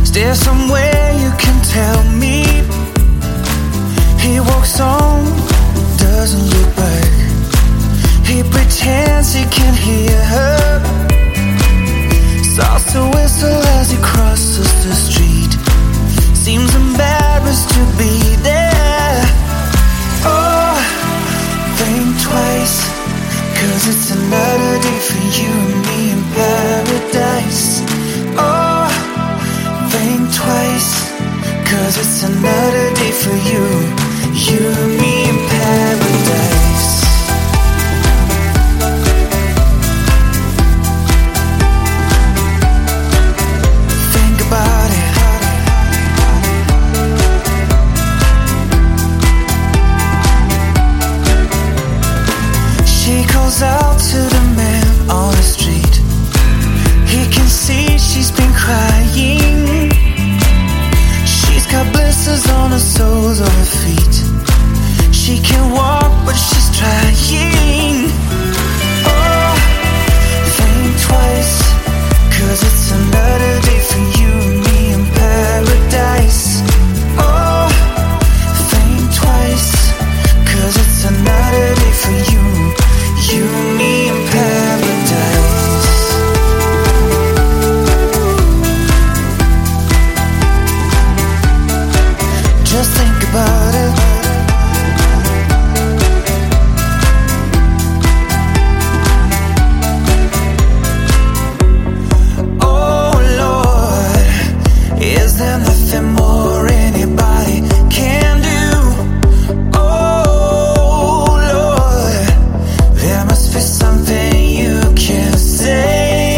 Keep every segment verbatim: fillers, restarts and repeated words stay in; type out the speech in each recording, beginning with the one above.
Is there somewhere you can tell me? He walks on, doesn't look back. He pretends he can hear her. Starts to whistle as he crosses the street. Seems embarrassed to be there. Oh, think twice, cause it's another day for you and me in paradise. Oh, think twice, cause it's another day for you, you and me in paradise. Think about it. She calls out to the man on the street. He can see she's been crying. She's got blisters on the soles of her feet. She can walk but she's trying. Oh, think twice, cause it's another day for you and me in paradise. Oh, think twice, cause it's another day for you, you and me in paradise. Just think about it. Oh Lord, is there nothing more anybody can do? Oh Lord, there must be something you can say.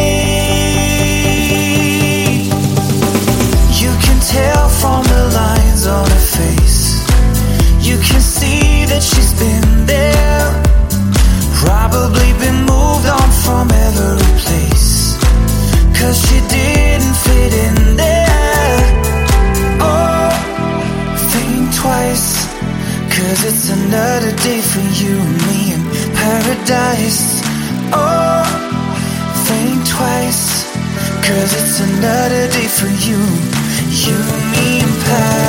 You can tell from the lines on her face. You can see that she's been there. Probably been moved on from every place, cause she didn't fit in there. Oh, think twice, cause it's another day for you and me in paradise. Oh, think twice, cause it's another day for you, you and me in paradise.